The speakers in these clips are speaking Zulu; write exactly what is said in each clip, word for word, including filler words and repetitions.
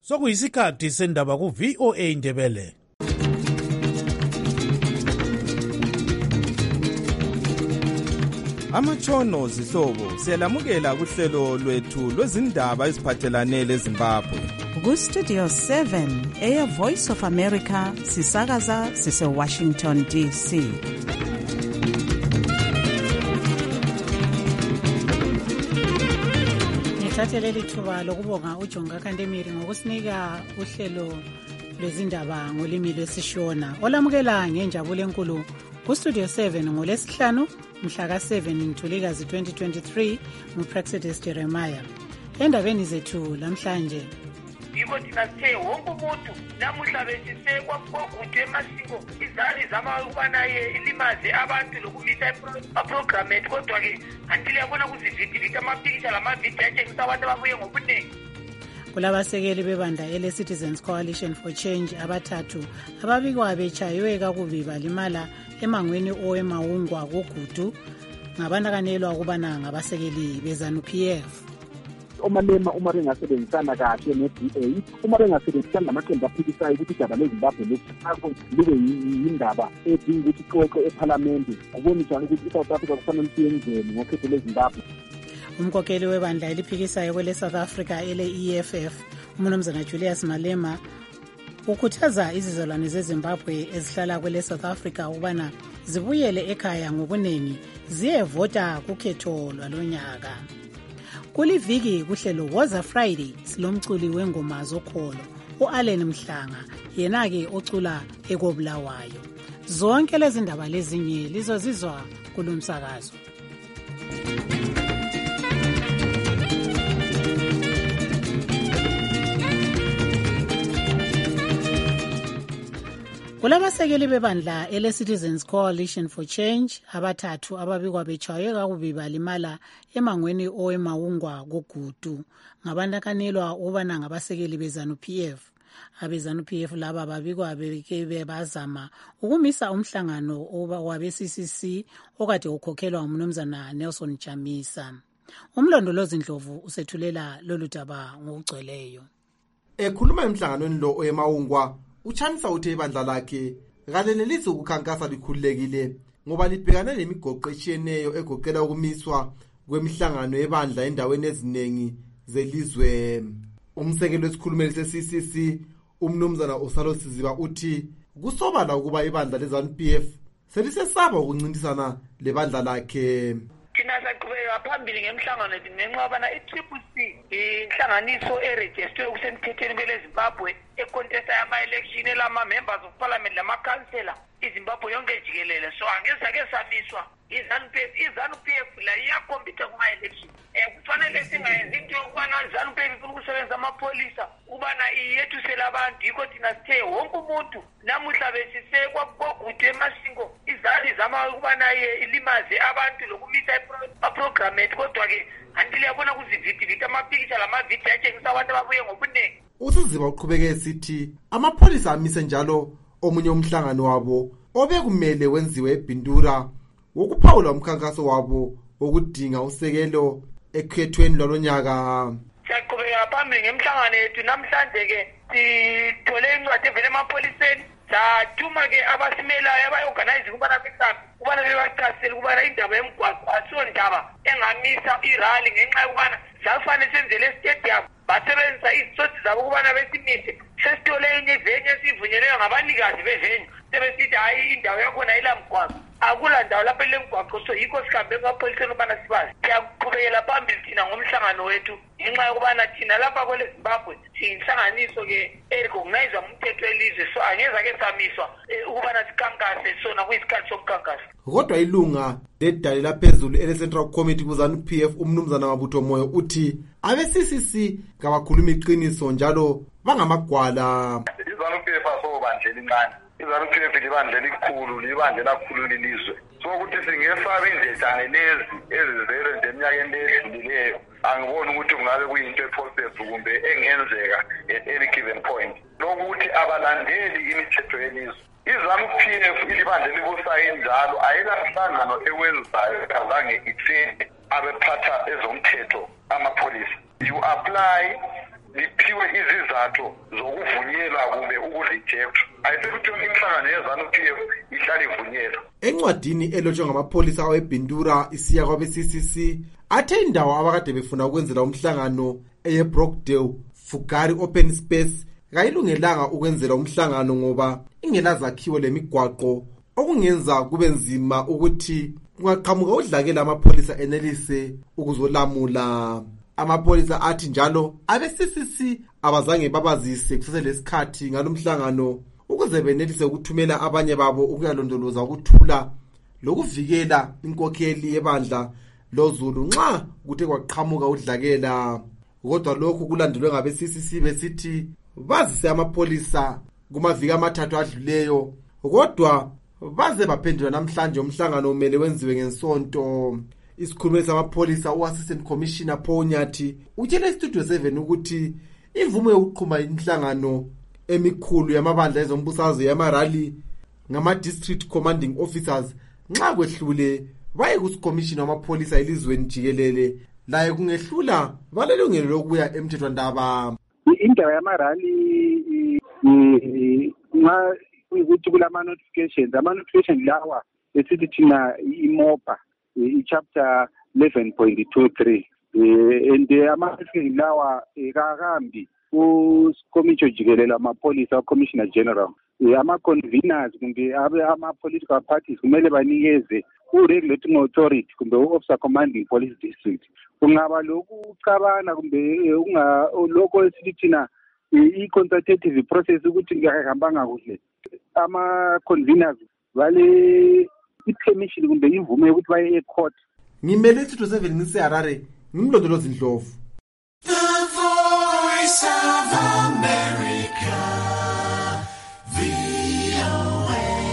Sokuyisikhathi sendaba ku V O A Ndebele. Amatshono zihlobo siyalamukela kuhlelo lwethu lwezindaba eziphathelane leZimbabwe. Ku Studio seven eya Voice of America sisakaza sise Washington D C. Ngithathele lithuba lokubonga uJonga Kandemiri ngokusinika uhlelo lwezindaba ngolimi lwesiShona. Olamukela ngenjabulo enkulu ku Studio seven ngolesihlanu mhla ka seven Ntulikazi twenty twenty-three nguPraxedis Jeremiah. Endabeni zethu lamhlanje yiko tinathe wonke umuntu namuhla besisekwa kokude emasiko izali zama ukuba naye ilimaze abantu lokumisa iprogram ethu kodwa ke antile yabona kuzividivika amapikisha lamavidiyo atshengisa abantu ababuye ngobunengi. Kulabasekeli bebandla ele Citizens Coalition for Change abathathu ababikwa bechaywe kakubi balimala emangweni owemawungwa kogudu ngabanakanelwa ukubana ngabasekeli beZANU-P F. Omalema uma bengasebenzisana kahle ne-D A, uma bengasebenzisana namaqembu aphikisayo ukuthi idaba leZimbabwe lesifako libe yindaba edinga ukuthi ixoxe ephalamende, akubonisana ukuthi iSouth Africa kufanele siyenzeni ngokhetho leZimbabwe. Umkhokheli webandla eliphikisayo kwele South Africa ele E F F, uMnumzana Julius Malema, ukhuthaza izizalwane zeZimbabwe ezihlala kwele South Africa ukubana zibuyele ekhaya ngobunengi ziyevota kukhetho lwalonyaka. Kuliviki kuhlelo Woza Friday silomculi wengoma zokholo uAllen Mhlanga, yena-ke ocula ekobulawayo. Zonke lezi ndaba lezinye lizozizwa kulumsakazo. Kulabasekeli bebandla ele Citizens Coalition for Change abathathu ababikwa bechaywe kakubi balimala emangweni owemawungwa kogudu ngabanakanelwa ubana ngabasekeli beZANU-P F. AbeZANU-P F laba babikwa beke bezama ukumisa umhlangano wabe C C C okade ukhokhelwa uMnumzana Nelson Chamisa. Umlondolozi Ndlovu usethulela lolu daba ngokugcweleyo. Ekhuluma emhlanganweni lo oyemawungwa, uChamisa uthe ibandla lakhe kanye nelizwe ukukhankasa likhululekile ngoba libhekane nemigoqo etshiyeneyo egoqela ukumiswa kwemihlangano yebandla endaweni eziningi zelizwe. Umsekeli wesikhulumeli se-C C C uMnumzana Osalo Siziba uthi kusobala ukuba ibandla leZANU-P F selisesaba ukuncintisana lebandla lakhe. Thina saqhubeka phambili ngemhlangano ethu ngenxa yobana i-Triple C inhlanganiso erejistiwe kusemthethweni kweleZimbabwe ekontesta yama-election elama-members of parliament lamakhansela iZimbabwe yonke jikelele. So angezake samiswa iZANU-P F. iZANU-P F la iyakhompitha kuma-election. Um kufanele singayenzi into yokubana iZANU-P F ifuna ukusebenzisa amapholisa ukubana iyethusele abantu. Yikho thina sithe wonke umuntu namuhla besisekwa kogudu emasingo izali zama ukubana ilimaze abantu lokumisa iprogram ethu kodwa ke antile yabona kuzividivika amapikisha lamavidiyo atshengisa abantu ababuye ngobunengi. USiziba uqhubeke esithi amapholisa amise njalo omunye umhlangano wabo obekumele wenziwe eBindura wokuphawula umkhankaso wabo wokudinga usekelo ekhethweni lwalonyaka. Siyaqhubeka phambili ngemhlangano yethu namhlanje ke sithole incwadi evela emapholiseni sathuma ke abasimelayo abayorganize ukubana beqambe ukubana bebachasisele ukubana indaba yemgwaqo asiyondaba engamisa irali ngenxa yokubana safanele senzele estadium basebenzisa izitsothi zabo ukubana besimise. Sesithole enye venye esivunyelweyo ngabanikazi bevenye sebesithi hayi indawo yakhona ayilamgwaqo, akula ndawo lapho lemgwaqo. So yikho sihambe emapholiseni ukubana sibazi. Siyaqhubekela phambili thina ngomhlangano wethu ngenxa yokubana thina lapha kwele Zimbabwe siyinhlanganiso ke erecognizwa ngumthetho welizwe. So angezake samiswa ukubana sikhankase sona kuyisikhathi sokukhankasa. Kodwa ilunga ledale laphezulu ele Central Committee kuZANU-P F uMnumzana Mabutho Moyo uthi abe-C C C kabakhuluma iqiniso njalo bangamagwala. iZANU-P F asobandla elincane, iZANU-P F libandla elikhulu, libandla lakhulu lelizwe. So ukuthi singesaba indledlane lezi ezizele nje eminyakeni edlulileyo, angiboni ukuthi kungabe kuyinto ephosable kumbe engenzeka at any given point. Lokuthi abalandeli imithetho yelizwe. iZANU-P F ilibandla elibusayo njalo ayikasihlangano ewenzayo kazange ithini abephatha ezomthetho amapholisa. You apply liphiwe kunikwe izizathu zokuvunyelwa kumbe ukurejectwa. Ayisithi ukuthi yonke imihlangano ye-ZANU-P F ihlale ivunyelwa. Encwadini elotshwe ngamapholisa awebhindura isiya kwabe-C C C athe indawo abakade befuna ukwenzela umhlangano eye-Brockdale Fugari Open Space kayilungelanga ukwenzela umhlangano ngoba ingelazakhiwo lemigwaqo okungenza kube nzima ukuthi kungaqhamuka udlakela amapholisa enelise ukuzolamula. Amapholisa athi njalo abe-C C C abazange babazise kuseselesikhathi ngalomhlangano ukuze benelise ukuthumela abanye babo ukuyalondoloza ukuthula lokuvikela inkokheli yebandla loZulu nxa kuthe kwaqhamuka udlakela. Kodwa lokhu kulandelwe ngabe-C C C besithi bazise amapholisa kumaviki amathathu adluleyo, kodwa baze baphendula namhlanje umhlangano umele wenziwe ngensonto. Isikhulumeli samapholisa u-Assistant Commissioner Paul Nyathi utshele iStudio seven ukuthi imvume yokuqhuma inhlangano emikhulu yamabandla ezombusazwe yamarali ngama-district commanding officers nxa kwehlule baye kusikhomishina wamapholisa elizweni jikelele laye kungehlula balelungelo lokuya emthethwandaba. Indaba yamarali nxa kuyikuthi kulama-notifications ama-notifications lawa esithi thina imopa i-chapter eleven point two three and ama-notifications lawa kakambi kukomitsho jikelele amapholisa uCommissioner General ama-conveners kumbe ama-political parties kumele banikeze u-regulating authority kumbe u-officer commanding police district. Kungaba lokhu ucabana kumbe lokho esithi thina i-consultative process ukuthi ngihambanga kuhle ama-conveners vale i-permission kumbe imvume yokuthi baye e-court. Ngimele iStudio seven ngiseHarare ngimlondolozi Ndlovu. The Voice of America, V O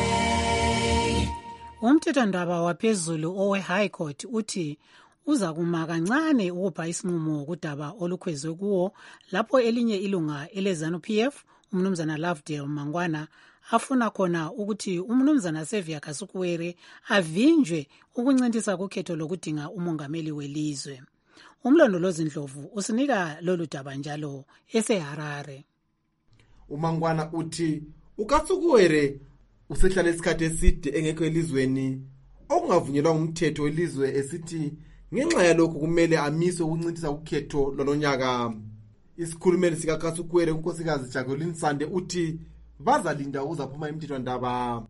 A. Umthethwandaba waphezulu owe-High Court uthi uza kuma kancane ukupha isinqumo kudaba olukhwezwe kuwo lapho elinye ilunga ele-ZANU-P F umnumzana Lovedale Mangwana afuna khona ukuthi umnumzana Sevia Kasukuwere avinjwe ukuncintisa kukhetho lokudinga umongameli welizwe. Umlondolozi Ndlovu usinika lolu daba njalo eseHarare. uMangwana uthi uKasukuwere usehlala isikhathi eside engekho elizweni okungavunyelwa ngumthetho welizwe esithi ngenxa yalokho kumele amiswe ukuncintisa ukhetho lolonyaka. Isikhulumeli sikaKasukuwere unkosikazi Jacqueline Sande uthi bazalinda uzaphuma emthethwandaba.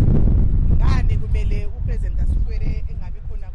Ngani kumele uPresident Kasukuwere engabe khona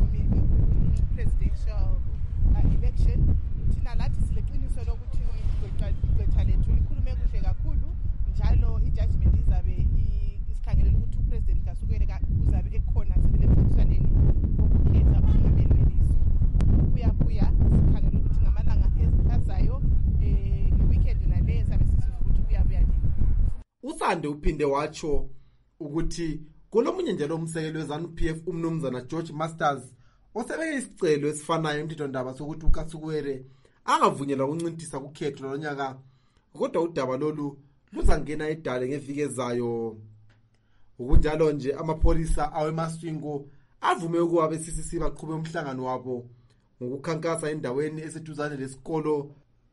ku-presidential election? Thina lathi sileqiniso lokuthi igqwetha lethu likhulume kuhle kakhulu njalo i-judgment izabe isikhangelela ukuthi uPresident Kasukuwere uzabe ekhona sebelemthethwaneni ukukhetha umongameli welizwe. Kuyabuya sikhangelela ukuthi ngamalanga azayo nge-weekend nale sabe sisiza ukuthi kuyabuya nini. Usande uphinde watsho ukuthi kulomunye njalo umsekeli we-ZANU-P F umnumzana George Masters osebeke isicelo esifanayo emthethwandaba sokuthi uKasukuwere angavunyelwa ukuncintisa kukhetho lonyaka, kodwa udaba lolu luzangena edale ngeviki ezayo. Ukunjalo nje amapholisa aweMasvingo avume ukuba abe-C C C baqhube umhlangano wabo ngokukhankasa endaweni eseduzane lesikolo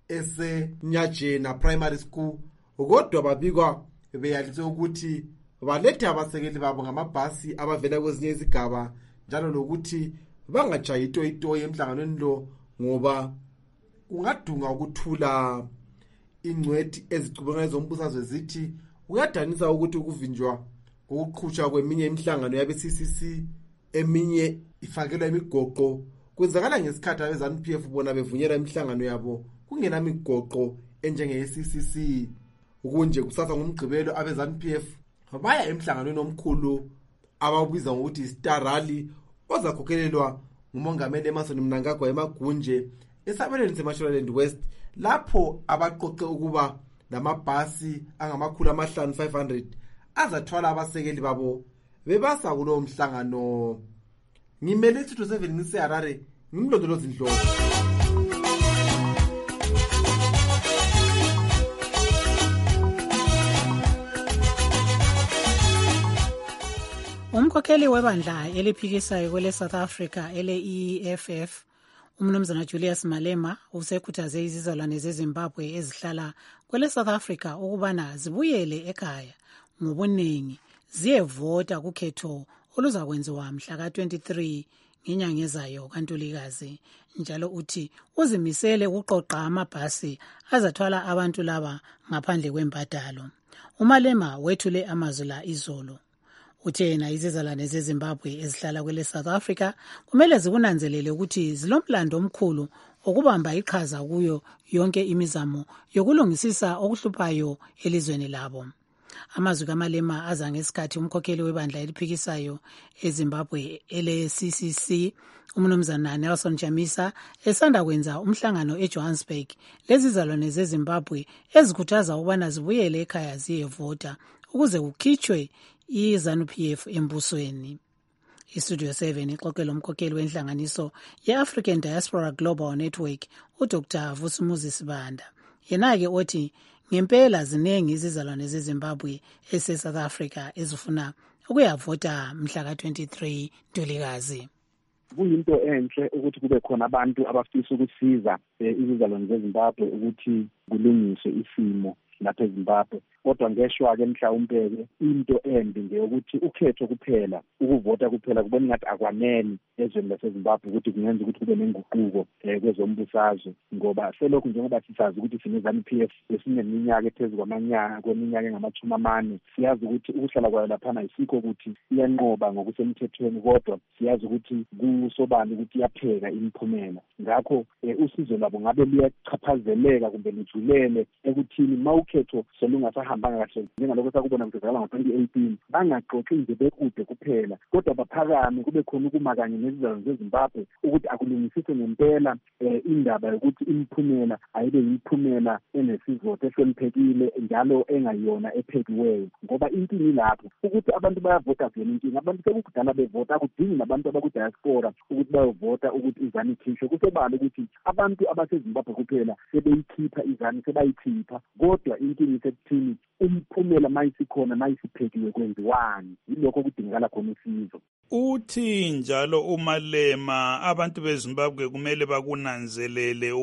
eseNyajena Primary School, kodwa babikwa beyaliswe ukuthi balethe abasekeli babo ngamabhasi abavela kwezinye izigaba njalo lokuthi bangajayi ito ito emhlanganweni lo ngoba ungadunga ukuthula. Ingcwethi ezicubeka ezombusazwe zithi uyadanisa ukuthi ukuvinjwa ngokuqhutshwa kweminye imihlangano yabe-C C C eminye ifakelwa imigoqo kwenzakala ngesikhathi abe-ZANU-P F bona bevunyela imihlangano yabo kungena imigoqo enjenge-C C C. Ukunje kusasa ngumgqibelo abe-ZANU-P F baya emhlanganweni omkhulu abawubiza ngokuthi i-Star Rally ozakhokhelelwa ngumongameli Emmerson Mnangagwa eMagunje esabelweni seMashonaland West, lapho abaqoqe ukuba lamabhasi angamakhulu amahlanu five hundred azathwala abasekeli babo bebasa kulowo mhlangano. Ngimele iStudio seven ngiseHarare ngimlondolozi Ndlovu. Umkhokheli webandla eliphikisayo kwele South Africa ele E F F umnumzana Julius Malema usekhuthaze izizalwane zeZimbabwe ezihlala kwele South Africa ukubana zibuyele ekhaya ngobuningi ziyevota kukhetho oluzakwenziwa mhla ka twenty-three ngenyanga ezayo kaNtulikazi. Njalo uthi uzimisele ukuqoqa amabhasi azathwala abantu laba ngaphandle kwembadalo. uMalema wethule amazwi la izolo. Uthe yena izizalwane zeZimbabwe ezihlala kwele South Africa kumele zikunanzelele ukuthi zilomlando omkhulu okubamba iqhaza kuyo yonke imizamo yokulungisisa okuhluphayo elizweni labo. Amazwi kaMalema aza ngesikhathi umkhokheli webandla eliphikisayo eZimbabwe ele C C C umnumzana Nelson Chamisa esanda kwenza umhlangano eJohannesburg lezizalwane zeZimbabwe ezikhuthaza ukubana zibuyele ekhaya ziyevota ukuze kukhitshwe iZANU P F embusweni. iStudio seven ixoxela umkhokheli wenhlanganiso ye-African Diaspora Global Network uDr Vusumuzi Sibanda. Yena-ke othi ngempela ziningi izizalwane zeZimbabwe ese-South Africa ezifuna ukuyavota mhla ka twenty-three Ntulikazi. Kuyinto enhle ukuthi kube khona abantu abafisa ukusiza izizalwane zeZimbabwe ukuthi kulungiswe isimo lapha eZimbabwe. Kodwa ngeshwa-ke mhlawumbe-ke into embi nje ukuthi ukhetho kuphela, ukuvota kuphela kubona ngathi akwanele ezweni laseZimbabwe ukuthi kungenza ukuthi kube nenguquko kwezombusazwe, ngoba selokhu njengoba sisazi ukuthi sineZANU P F esineminyaka ephezulu kwamanyaka kweminyaka engamachumi amane. Siyazi ukuthi ukuhlala kwayo laphana ayisikho ukuthi iyanqoba ngokusemthethweni, kodwa siyazi ukuthi kusobani ukuthi iyapheka imiphumela. Ngakho usizo lwabo ngabe liyachaphazeleka kumbe lujulele ekuthini mawukhetho solungasa hambanga kahle njengalokho sakubona kuzakala ngo-twenty eighteen bangaxoxi nje bekude kuphela, kodwa baphakame kube khona ukuma kanye nezizalwane zeZimbabwe ukuthi akulungisise ngempela indaba yokuthi imiphumela ayibe imiphumela enesizotha ehloniphekile njalo engayona ephekiweyo, ngoba inkinga ilapho ukuthi abantu bayavota vele. Inkinga abantu sekukudala bevota, akudingi nabantu abakudiaspora ukuthi bayovota ukuthi iZANU ikhishwe. Kusobala ukuthi abantu abaseZimbabwe kuphela sebeyikhipha iZANU, sebayikhipha, kodwa inkinga isekuthini umphumela mayisikhona mayisiphekiwe kwenziwani. Yilokho kudingakala khona usizo. Uthi njalo uMalema abantu beZimbabwe kumele bakunanzelele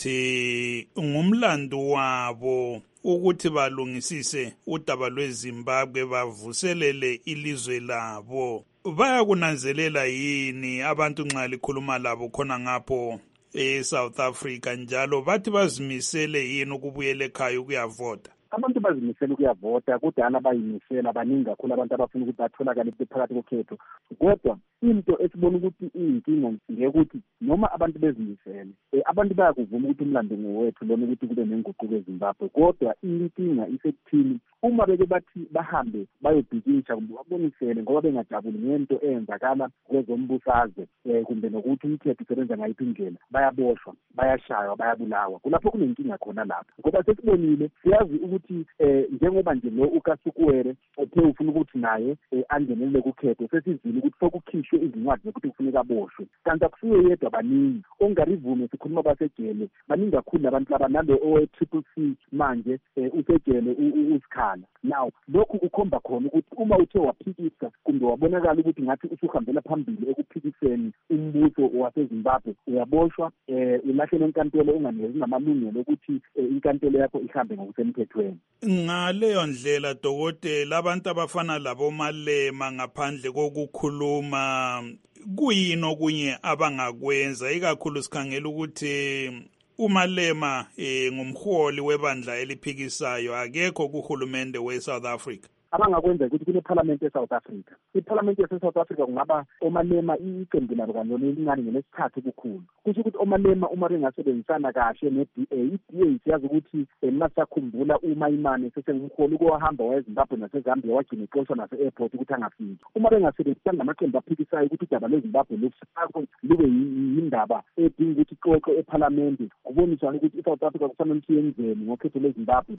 ukuthi ngumlando wabo ukuthi balungisise udaba lweZimbabwe bavuselele ilizwe labo. Bayakunanzelela yini abantu nxa likhuluma labo khona ngapho eSouth Africa, njalo bathi bazimisele yini ukubuyela ekhaya ukuyavota? Abantu bazimisela ukuyavota, kudala bayimisela baningi kakhulu abantu abafuna ukuthi batholakale phakathi kokhetho. Kodwa into esibona ukuthi iyinkinga ngekuthi noma abantu bezimisele, abantu bayakuvuma ukuthi umlando ngowethu lona ukuthi kube nenguquko eZimbabwe, kodwa inkinga isekuthini uma beke bathi bahambe bayobhikisha kumbe babonisele ngoba bengajabuli ngento eyenzakala kwezombusazwe kumbe nokuthi umthetho usebenza ngayiphi indlela, bayaboshwa, bayashaywa, bayabulawa. Kulapho kunenkinga khona lapho, ngoba sesibonile siyazi ukuthi njengoba nje lo uKasukuwere othe ufuna ukuthi naye angenelele kukhetho, sesizile ukuthi sokukhishwe izincwadi zokuthi kufuneka aboshwe, kanti akusiyo yedwa, baningi ongarivume. Sikhuluma basejele baningi kakhulu abantu laba, nalo owe-triple C manje usejele usikhala. Now lokhu kukhomba khona ukuthi uma uthe waphikisa kumbe wabonakala ukuthi ngathi usuhambela phambili ekuphikiseni umbuso waseZimbabwe, uyaboshwa, ulahlele enkantolo, unganikezwa namalungelo ukuthi inkantolo yakho ihambe ngokusemthethweni. Ngaleyo ndlela dokotela, abantu abafana labo Malema ngaphandle kokukhuluma kuyini okunye abangakwenza, ikakhulu sikhangela ukuthi uMalema eh, ngumholi webandla eliphikisayo, akekho kuhulumende weSouth Africa? Abangakwenza ukuthi kuneParliament eSouth Africa. iParliament yaseSouth Africa kungaba oMalema iqembu labo kanjalo elincane ngelesithathu kukhulu. Kusho ukuthi oMalema uma bengasebenzisana kahle ne-D A, i-D A siyazi ukuthi masakhumbula uma imane sesengumholi ukuhamba wayeZimbabwe naseZambia wagcina ixoshwa nase-airport ukuthi angafiki. Uma bengasebenzisana namaqembu aphikisayo ukuthi udaba lweZimbabwe lokusako libe yindaba edinga ukuthi ixoxwe eParliament, kuboniswane ukuthi iSouth Africa kufanele ukuthi yenzeni ngokhetho lweZimbabwe.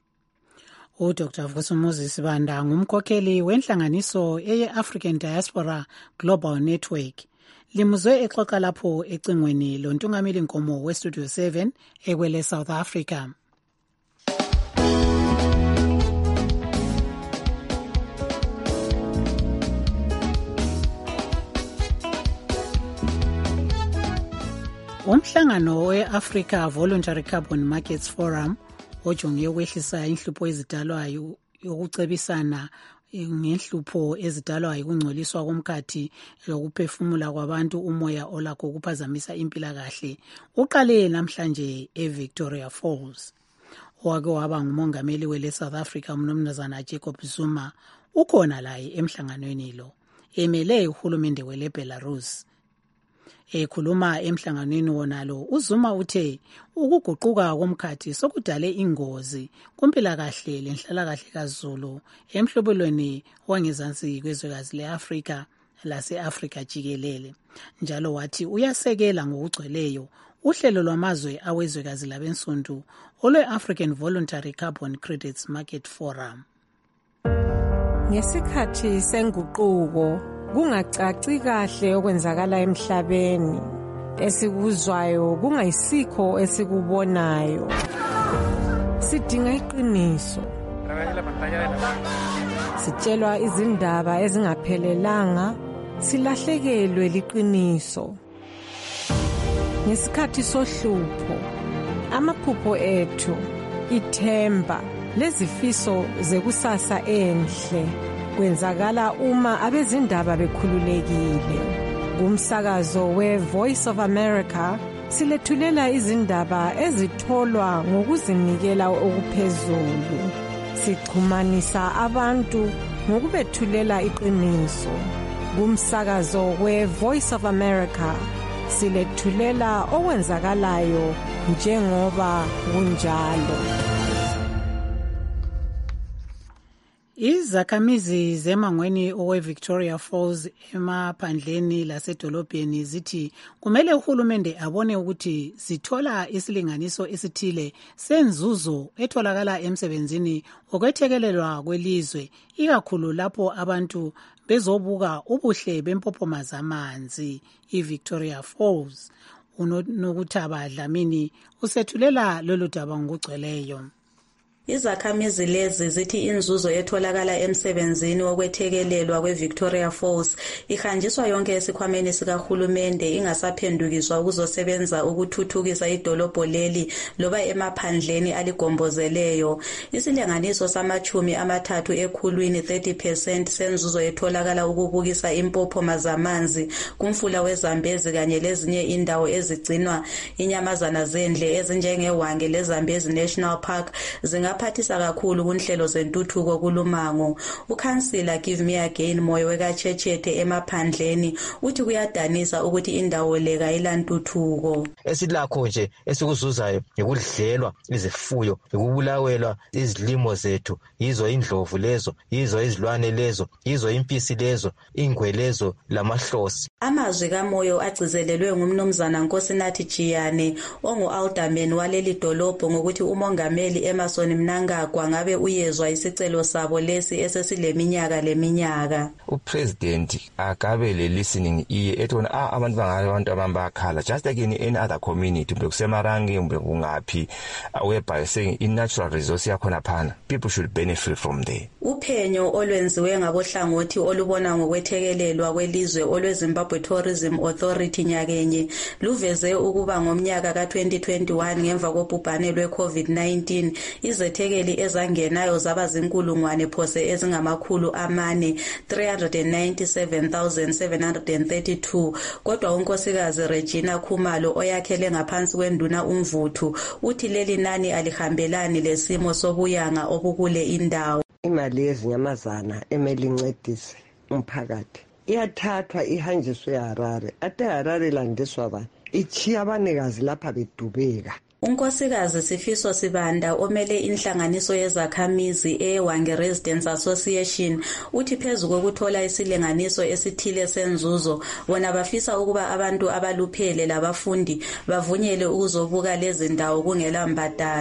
uDr Vusumuzi Sibanda ngumkhokheli wenhlanganiso eye-African Diaspora Global Network. Limuzwe exoxa lapho ecingweni lontungameli nkomo weStudio seven ekwele South Africa. Umhlangano we-Africa Voluntary Carbon Markets Forum ojonge ukwehlisa inhlupho ezidalwayo yokucebisana ngenhlupho ezidalwa yikungcoliswa komkhathi lokuphefumula kwabantu umoya olakho ukuphazamisa impilakahle uqale namhlanje eVictoria Falls. Owake waba ngumongameli wele South Africa umnumzana Jacob Zuma ukhona laye emhlanganweni lo emele uhulumende wele Belarus. Ekhuluma emhlanganweni wonalo uZuma uthe ukuguquka komkhathi sokudale ingozi kumpilakahle lenhlalakahle kaZulu emhlobelweni wangezansi kwezwekazi leAfrika lase-Afrika jikelele. Njalo wathi uyasekela ngokugcweleyo uhlelo lwamazwe awezwekazi labensundu olwe-African Voluntary Carbon Credits Market Forum. Ngesikhathi senguquko kungacaci kahle okwenzakala emhlabeni, esikuzwayo kungayisikho esikubonayo. Sidinga iqiniso. Sitshelwa izindaba ezingaphelelanga, silahlekelwe liqiniso. Ngesikhathi sohlupho, amaphupho ethu, ithemba, lezifiso zekusasa enhle kwenzakala uma abezindaba bekhululekile. Kumsakazo we-Voice of America silethulela izindaba ezitholwa ngokuzinikela okuphezulu. Sichumanisa abantu ngokubethulela iqiniso. Kumsakazo we-Voice of America silethulela okwenzakalayo njengoba kunjalo. Izakhamizi zemangweni owe-Victoria Falls emaphandleni lasedolobheni zithi kumele uhulumende abone ukuthi zithola isilinganiso esithile senzuzo etholakala emsebenzini okwethekelelwa kwelizwe, ikakhulu lapho abantu bezobuka ubuhle bempopoma zamanzi. IVictoria Falls uNokuthaba Dlamini usethulela lolu daba ngokugcweleyo. Izakhamizi lezi zithi inzuzo etholakala emsebenzini wokwethekelelwa kweVictoria Falls ihanjiswa yonke esikhwameni sikahulumende ingasaphendukiswa ukuzosebenza ukuthuthukisa idolobho leli loba emaphandleni aligombozeleyo. Isilinganiso samachumi amathathu ekhulwini thirty percent senzuzo etholakala ukubukisa impophoma zamanzi kumfula weZambezi kanye lezinye indawo ezigcinwa inyamazana zendle ezinjengeWange leZambezi National Park zinga phathisa kakhulu kunhlelo zentuthuko kulumango. Ukhansila Give Me Again Moyo wekaChechete emaphandleni uthi kuyadanisa ukuthi indawo le kayilantuthuko. Esilakho nje esikuzuzayo ngokudlelwa izifuyo, ukubulawelwa izilimo zethu, yizo indlovu lezo, yizo izilwane lezo, yizo impisi lezo, ingwe lezo lamahlosi. Amazwi kaMoyo agcizelelwe ngumnumzana Nkosinathi Jiyane ongu-alderman waleli dolobho ngokuthi umongameli Emerson Mnangagwa ngabe uyezwa isicelo sabo lesi esesileminyaka leminyaka. Upresident akabe le listening ear etona ah abantu bangabe abantu abambakhala just like in any other community mbe kusemarangi mbe kungaphi whereby saying in natural resource yakhona phana people should benefit from there. Uphenyo olwenziwe ngabohlangothi olubona ngokwethekelelwa kwelizwe olweZimbabwe Tourism Authority nyakenye luveze ukuba ngomnyaka ka twenty twenty-one ngemva kobhubhane lwe-COVID nineteen izethekeli ezangenayo zaba zinkulungwane phose ezingamakhulu amane three hundred ninety-seven thousand seven hundred thirty-two. Kodwa unkosikazi Regina Khumalo oyakhele ngaphansi kwenduna uMvuthu uthi leli nani alihambelani lesimo sobuyanga obukule indawo. Imali yezinyamazana emeli incedise umphakathi iyathathwa ihanjiswe eHarare, ate Harare landiswa ba ichiya abanikazi lapha bedubeka. Unkosikazi Sifiso Sibanda omele inhlanganiso yezakhamizi eWange Residents Association uthi phezu kokuthola isilinganiso esithile senzuzo bona bafisa ukuba abantu abaluphele labafundi bavunyele ukuzobuka lezi ndawo kungela mbadalo.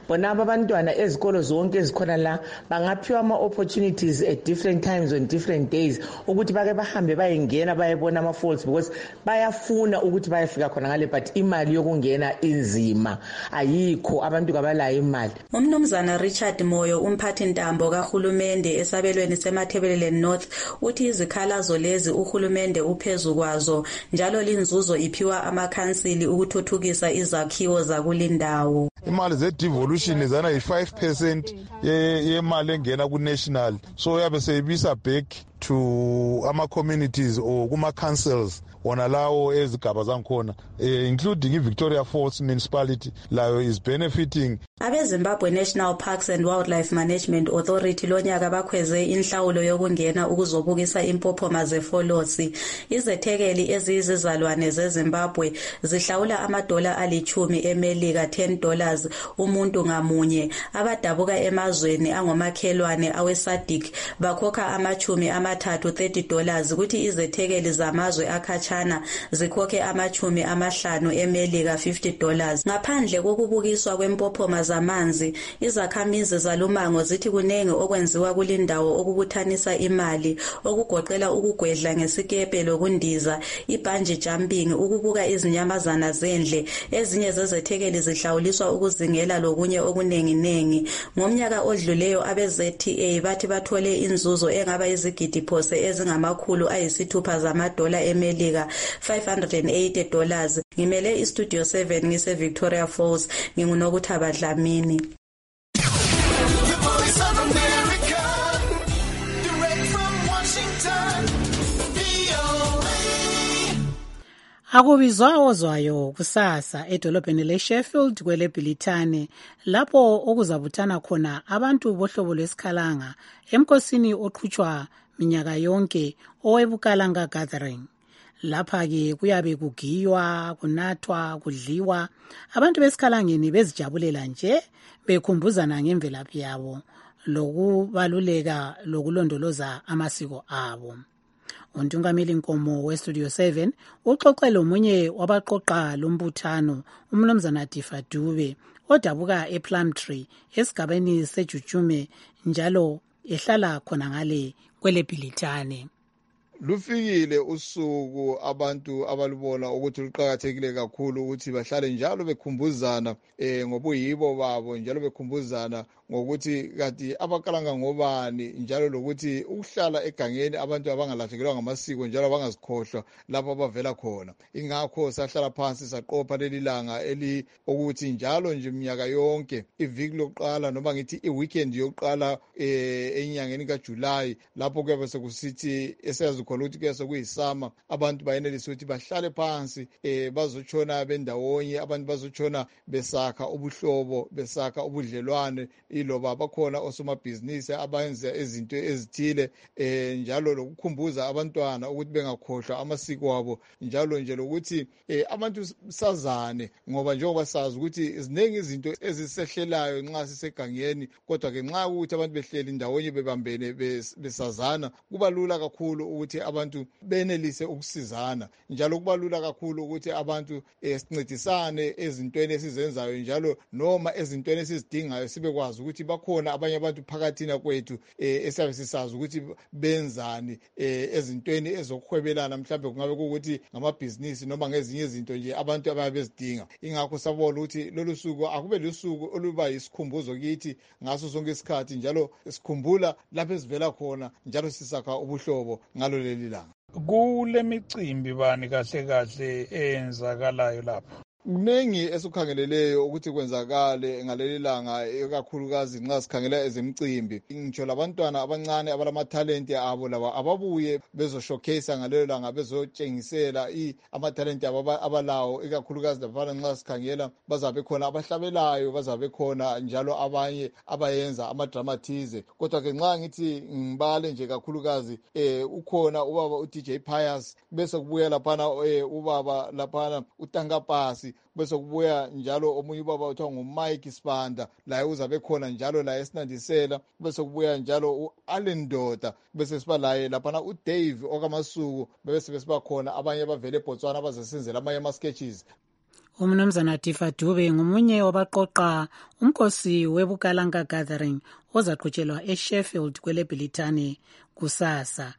bonaba abantwana ezikolo zonke ezikhona la bangaphiwa ama-opportunities at different times on different days ukuthi bake bahambe bayengena bayebona ama-falls because bayafuna ukuthi bayefika khona ngale but imali yokungena inzima ayikho, abantu kabalayo imali. Umnumzana Richard Moyo, umphathi ntambo kahulumende esabelweni seMathebelele North, uthi izikhalazo lezi uhulumende uphezu kwazo njalo linzuzo iphiwa amakhansili ukuthuthukisa izakhiwo zakulindawo. Imali ze-devolution zana yi-five percent yemali engena ku-national, so yabe seyibisa back to ama-communities or kuma-councils wona lawo ezigaba zangikhona, eh, including i-Victoria Falls municipality layo is benefiting. Abe-Zimbabwe National Parks and Wildlife Management Authority lonyaka bakhweze inhlawulo yokungena ukuzobukisa impophoma zefolosi. Izethekeli eziyizizalwane zeZimbabwe zihlawula amadola alichumi emelika ten dollars umuntu ngamunye. Abadabuka emazweni angomakhelwane awe-SADC bakhokha amachumi amathathu thirty dollars kuthi izethekeli zamazwe akhatshana zikhokhe amachumi amahlanu emelika fifty dollars. Ngaphandle kokubukiswa kwempophoma zamanzi, izakhamizi zalumango zithi kunenge okwenziwa kulindawo okubuthanisa imali okugoqela ukugwedla ngesikepe lokundiza, ibungee jumping, ukubuka izinyamazana zendle. Ezinye zezethekeli zihlawuliswa ukuzingela lokunye okunenginengi. Ngomnyaka odluleyo abe-Z T A bathi bathole inzuzo engaba izigidi phose ezingamakhulu ayisithupha zamadola emelika five hundred eighty dollars. Ngimele istudio seven ngise Victoria Falls, ngingunokuthaba Dlamini. The Voice of America, direct from Washington, V O A. Akubizwa ozwayo kusasa edolobheni leSheffield kwele Bhilithane lapho okuzabuthana khona abantu bohlobo lwesikhalanga emkosini oqhutshwa minyaka yonke owebukalanga gathering. Lapha ke kuyabe kugiywa, kunathwa, kudliwa, abantu besikhalangeni bezijabulela nje bekhumbuzana ngemvelaphi yabo lokubaluleka lokulondoloza amasiko abo. Untungameli Nkomo weStudio seven uxoxele omunye wabaqoqa lombuthano, umnumzana Difa Dube odabuka ePlumtree esigabeni seJujume njalo ehlala khona ngale kwele Bhilithane. Lufikile usuku abantu abalubona ukuthi luqhakathekile kakhulu ukuthi bahlale njalo bekhumbuzana eh ngobuyibo babo, njalo bekhumbuzana ngokuthi kati abakalanga ngobani, njalo lokuthi ukuhlala egangeni abantu abangalahlekelwa ngamasiko njalo abangazikhohlwa lapho abavela khona. Ingakho sahlala phansi saqopha leli langa eli ukuthi njalo nje iminyaka yonke iviki lokuqala noma ngithi iweekend yokuqala eh enyangeni kaJuly lapho kuyabe sekusithi esazi khona ukuthi kuyase kuyisama, abantu bayenelisa ukuthi bahlale phansi eh bazotshona bendawonye, abantu bazotshona besakha ubuhlobo, besakha ubudlelwane, iloba bakhona osomabhizinisi abayenza izinto ezithile eh njalo lokukhumbuza abantwana ukuthi bengakhohlwa amasiko abo, njalo nje lokuthi eh abantu sazane ngoba njengoba sazi ukuthi izinengi izinto ezisehlelayo nxa sisegangeni, kodwa ke nxa ukuthi abantu behleli ndawonye bebambene besazana kuba lula kakhulu ukuthi abantu benelise ukusizana, njalo kuba lula kakhulu ukuthi abantu sincedisane ezintweni esizenzayo, njalo noma ezintweni esizidingayo sibekwazi ukuthi bakhona abanye abantu phakathina kwethu esiyabe sisazi ukuthi benzani ezintweni ezokuhwebelana, mhlawumbe kungabe ukuthi ngamabhizinisi noma ngezinye izinto nje abantu ababe bezidinga. Ingakho sabona ukuthi lolu suku akube lusuku oluba yisikhumbuzo kithi ngaso sonke isikhathi, njalo sikhumbula lapho esivela khona, njalo sisakha ubuhlobo ngalo leli langa. Kule micimbi bani kahle kahle eyenzakalayo lapho? Kuningi esukhangeleleyo ukuthi kwenzakale ngaleli langa, ekakhulukazi nxa sikhangela ezemicimbi. Ngitsho labantwana abancane abalamatalenti abo laba ababuye bezoshowcase ngalelo langa, bezotshengisela amatalenti abo abalawo, ekakhulukazi labafana nxa sikhangela bazabe khona abahlabelayo, bazabe khona njalo abanye abayenza amadramatize. Kodwa ke nxa ngithi ngibale nje kakhulukazi eh ukhona ubaba uD J Pius, bese kubuya laphana ubaba laphana uTankapasi, bese kubuya njalo omunye ubaba uthiwa nguMike Sibanda, laye uzabe khona njalo la esinandisela. Bese kubuya njalo uAllen Doda, bese siba laye laphana uDave okamasuku, bese besiba khona abanye abavele eBotswana abazesenzela amanye ama sketches. Umnumzana Tifa Dube ngumunye wabaqoqa umkhosi weBukalanga Gathering ozaqhutshelwa eSheffield kweleBhilitane kusasa.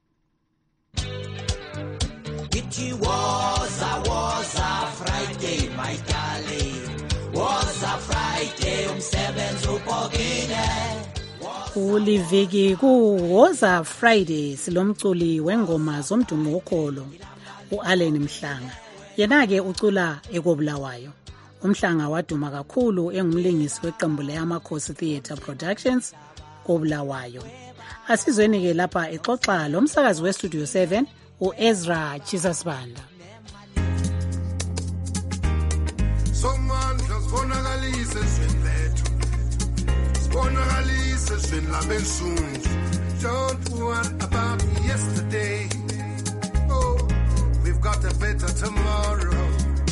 It was a was a Friday, my darling. Was a Friday, umsebenzi ubhokile. Kuliviki kuwoza Friday silomculi wengoma zomdumo wokholo uAllen Mhlanga. Yena-ke ucula ekobulawayo. Umhlanga waduma kakhulu engumlingisi weqembu leAmakhosi Theatre Productions kobulawayo. Asizweni-ke lapha exoxa lo msakazi weStudio seven uEzra Chisasibanda. Somandla sibonakalise ezweni lethu. Sibonakalise ezweni labensundu. Don't worry about yesterday. Oh, we've got a better tomorrow.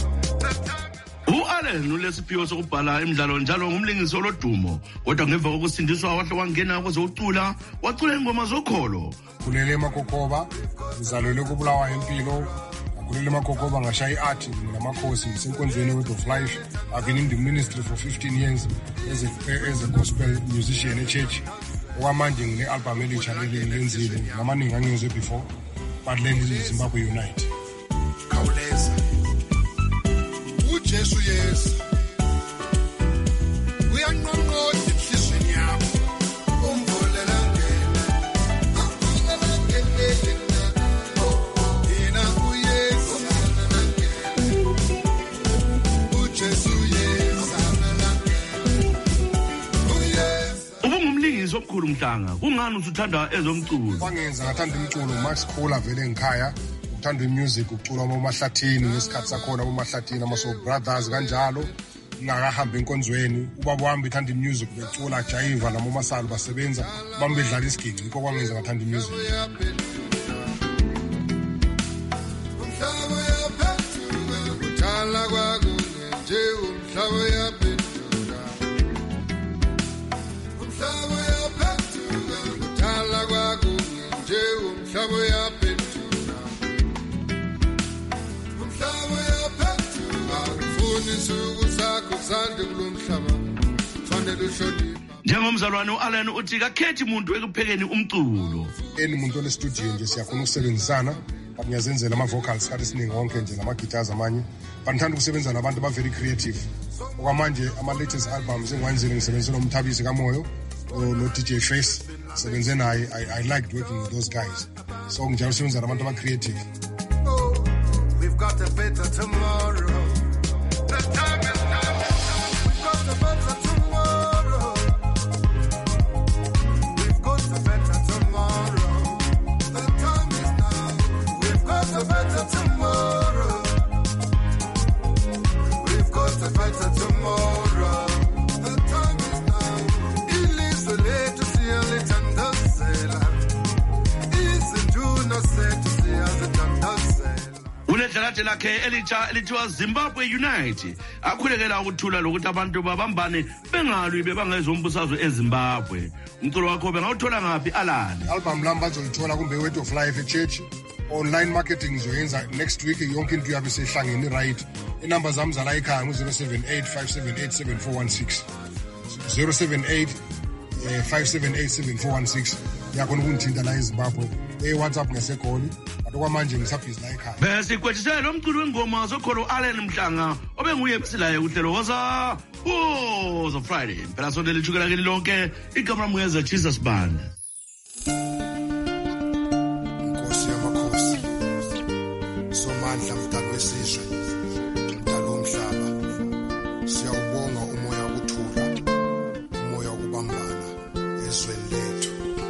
uAllen ulesiphiwo sokubhala imidlalo njalo ngumlingisi olodumo kodwa ngemva kokusindiswa wahle wangena kwezocula wacula ingoma zokholo. Kulele eMakokoba ngizalelwe kubulawa impilo. Kulele eMakokoba ngashaya iart namakhosi ngisenkonzweni Word of Life. I've been in the ministry for fifteen years as a, as a gospel musician at church. Okwamanje ngine album elitsha lenzile namaningi angiyizwe before but lenzi Zimbabwe Unite. Khawuleza uJesu Yesu uyanqonqoza enhlizweni yakho umvolela ngena umvolela ngena yena uYesu uJesu Yesu Ubungumlingisi omkhulu Mhlanga kungani usuthanda ezomculo? Kwangenza ngathanda umculo Max Khula vele engikhaya. Uthanda imusic ucula amahlathini ngesikhathi sakhona amahlathini amaso brothers kanjalo ngakahamba enkonzweni ubaba wami uthanda imusic becula jive namo masalo basebenza bambe bedlala isigidi ngikho kwangenza ngathanda imusic. Umhlaba yaphethuka kuthala kwakunye nje umhlaba yaphethuka umhlaba yaphethuka kuthala kwakunye nje umhlaba yaphethuka Njengomzalwane uAllen uthi kakhethi umuntu ekuphekeni umculo. Eni umuntu ole studio nje siyakhona ukusebenzisana, ngiyazenzela ama vocals kade siningi wonke nje nama guitars amanye. Banthanda ukusebenza nabantu ba very creative. Okwamanje ama latest albums engwenzile ngisebenzisana nomthabisi kaMoyo no D J Face sebenze naye. I, I liked working with those guys. So ngijalo sebenza nabantu aba creative. Oh, we've got a better tomorrow. The time is now. We've got a better tomorrow. We've got a better tomorrow. The time is now. We've got a better tomorrow. We've got a better tomorrow. The time is now. Ilizwe lethu siyalithandazela. Izinto sethu siyazithandazela. Uledlalathi lakhe elitsha elithiwa Zimbabwe Unite akhulekela ukuthula lokuthi abantu babambane bengalwi bebangezombusazwe eZimbabwe. Umculo wakho bengawuthola ngaphi Alani? Album lami bazoyithola kumbe Word of Life eChurch. Online marketing ngizoyenza next week yonke into yabe sehlangene right. Inamba zami zala ekhaya ngu zero seven eight five seven eight seven four one six. zero seven eight five seven eight seven four one six. Yakhona ukungithinta la eZimbabwe. eWhatsApp ngeseGoli. Kwamanje ngisabhizi la ekhaya. Bese kwethisela umculo wengoma zokholo Allen Mhlanga obenguye besilaye uhlelo woza woza Friday. Phela sonke lichukela kini lonke igama muyeza Jesus Band. Inkosi yamakhosi. Somandla mdalo wesizwe. Mdalo womhlaba. Siyawubonga umoya wokuthula. Umoya wokubambana ezweni lethu.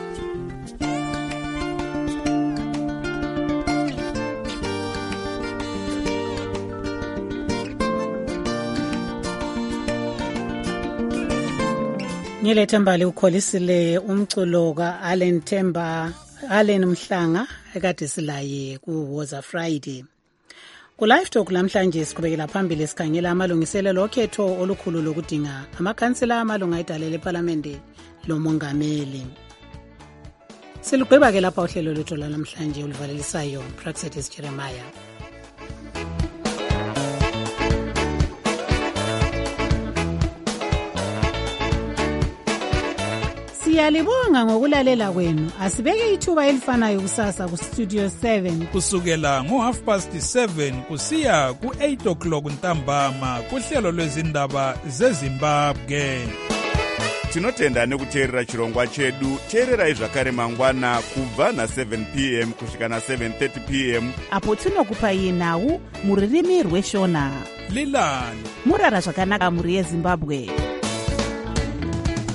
Ngilethe mbali ukholisile umculo kaAllen Themba Allen Mhlanga ekade silaye ku Woza Friday. Ku live talk namhlanje siqhubekela phambili sikhangela amalungiselelo okhetho olukhulu lokudinga amakhansela amalunga edale leParliament lomongameli. Silugqiba ke lapha uhlelo lwethu namhlanje oluvalelisayo Praxetis Jeremiah. Siyalibonga ngokulalela kwenu. Asibeke ithuba elifanayo kusasa ku Studio seven kusukela ngo half past seven kusiya ku eight o'clock ntambama kuhlelo lwezindaba zeZimbabwe. Tinotenda nekuteerera chirongwa chedu. Teererai zvakare mangwana kubva na seven p m kusvika na seven thirty p m apo tinokupai nhau muririmi rweshona. Lilani murara zvakanaka muri yeZimbabwe.